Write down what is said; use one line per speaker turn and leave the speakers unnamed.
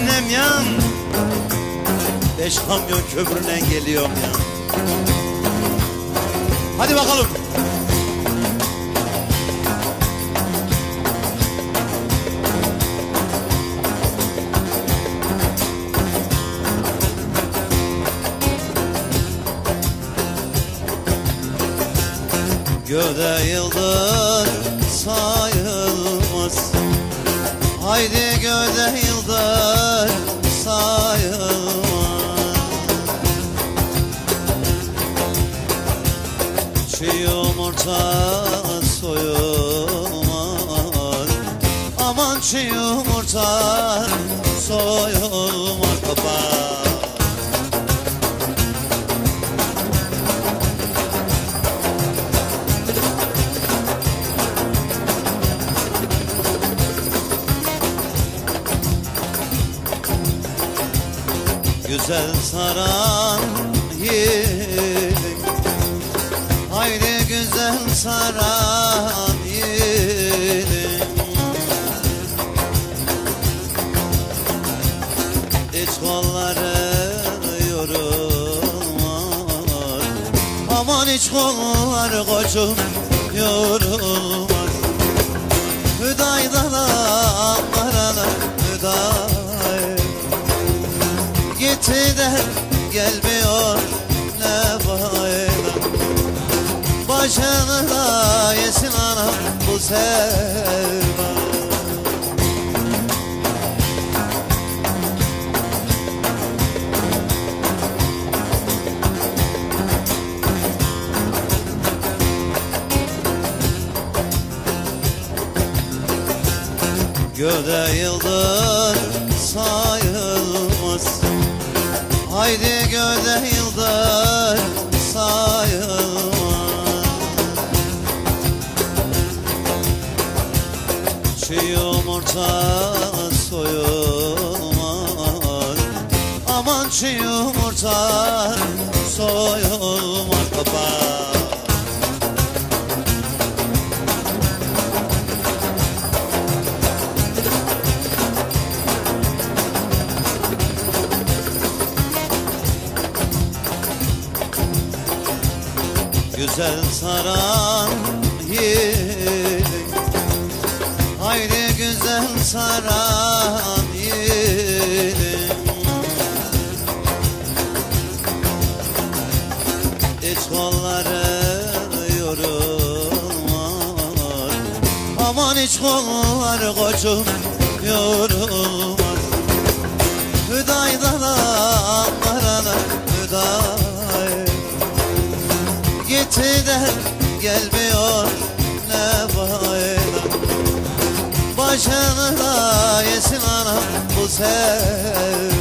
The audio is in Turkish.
annem yan, 5 kamyon kömürle geliyorum ya. Hadi bakalım. Göğde yıldız sayılmaz, haydi göğde yıldız sayılmaz. Çiğ yumurta soyulmaz, aman çiğ yumurta soyulmaz baba. Güzel saran yerim, haydi güzel saran yerim. İç kolları yorulmaz, aman iç kolları koçum yorulmaz. Hüdaydan Ankara'na hüday, gitti de gelmiyor ne fayda. Başını da yesin anam bu sevda. Göğde yıldız sayılmaz, haydi göğde yıldız sayılmaz. Çiğ yumurta soyulmaz, aman çiğ yumurta soyulmaz baba. Güzel saran yerim, haydi güzel saran yerim. İç kolları yorulmaz, aman iç kolları koçum yorulmaz. Hüdaydan Ankara'na hüday, gitti de gelmiyor ne fayda. Başını da yesin anam bu sevda.